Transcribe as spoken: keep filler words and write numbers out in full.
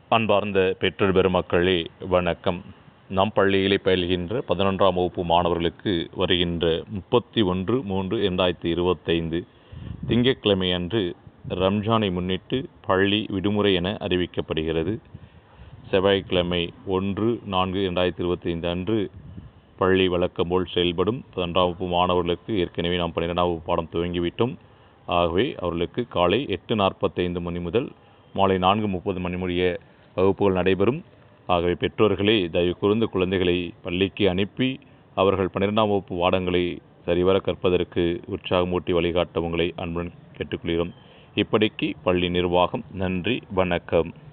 அன்பார்ந்த பெற்றோர் பெருமக்களே வணக்கம். நம் பள்ளியிலே பயில்கின்ற பதினொன்றாம் வகுப்பு மாணவர்களுக்கு வருகின்ற முப்பத்தி ஒன்று மூன்று இரண்டாயிரத்தி இருபத்தைந்து திங்கட்கிழமை அன்று ரம்ஜானை முன்னிட்டு பள்ளி விடுமுறை என அறிவிக்கப்படுகிறது. செவ்வாய்க்கிழமை ஒன்று நான்கு இரண்டாயிரத்தி இருபத்தைந்து அன்று பள்ளி வழக்கம் போல் செயல்படும். பதினொன்றாம் வகுப்பு மாணவர்களுக்கு ஏற்கனவே நாம் பன்னிரெண்டாம் வகுப்பு பாடம் துவங்கிவிட்டோம். ஆகவே அவர்களுக்கு காலை எட்டு நாற்பத்தைந்து மணி முதல் மாலை நான்கு முப்பது மணி முடிய வகுப்புகள் நடைபெறும். ஆகவே பெற்றோர்களே தயவு கூர்ந்து குழந்தைகளை பள்ளிக்கு அனுப்பி அவர்கள் பன்னிரெண்டாம் வகுப்பு பாடங்களை சரிவர கற்பதற்கு உற்சாகமூட்டி வழிகாட்ட உங்களை அன்புடன் கேட்டுக்கொள்கிறோம். இப்படிக்கு பள்ளி நிர்வாகம். நன்றி, வணக்கம்.